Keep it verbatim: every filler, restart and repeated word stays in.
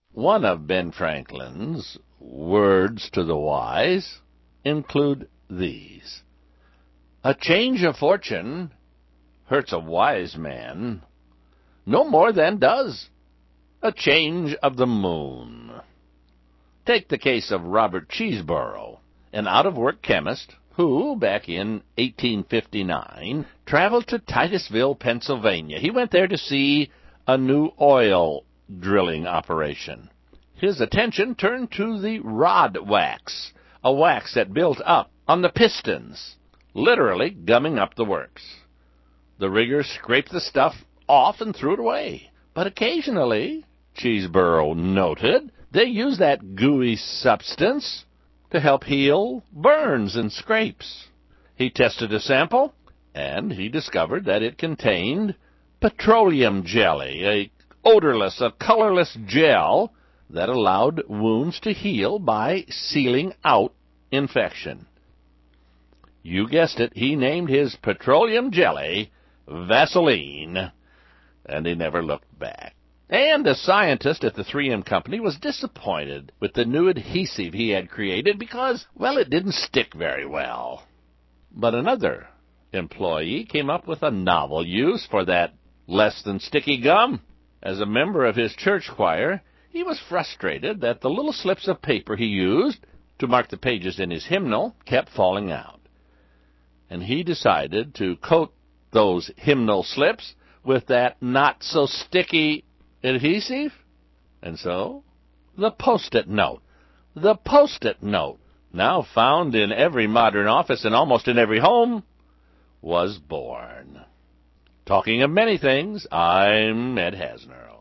One of Ben Franklin's words to the wise include these: "A change of fortune hurts a wise man no more than does a change of the moon." Take the case of Robert Cheeseborough, an out-of-work chemist who, back in eighteen fifty-nine, traveled to Titusville, Pennsylvania. He went there to see a new oil drilling operation. His attention turned to the rod wax, a wax that built up on the pistons, literally gumming up the works. The rigger scraped the stuff off and threw it away. But occasionally, Cheeseborough noted, they used that gooey substance to help heal burns and scrapes. He tested a sample, and he discovered that it contained petroleum jelly, a odorless, a colorless gel that allowed wounds to heal by sealing out infection. You guessed it, he named his petroleum jelly Vaseline, and he never looked back. And the scientist at the three M Company was disappointed with the new adhesive he had created because, well, it didn't stick very well. But another employee came up with a novel use for that less-than-sticky gum. As a member of his church choir, he was frustrated that the little slips of paper he used to mark the pages in his hymnal kept falling out. And he decided to coat those hymnal slips with that not-so-sticky adhesive. And so, the Post-it note, the Post-it note, now found in every modern office and almost in every home, was born. Talking of many things, I'm Ed Hasner.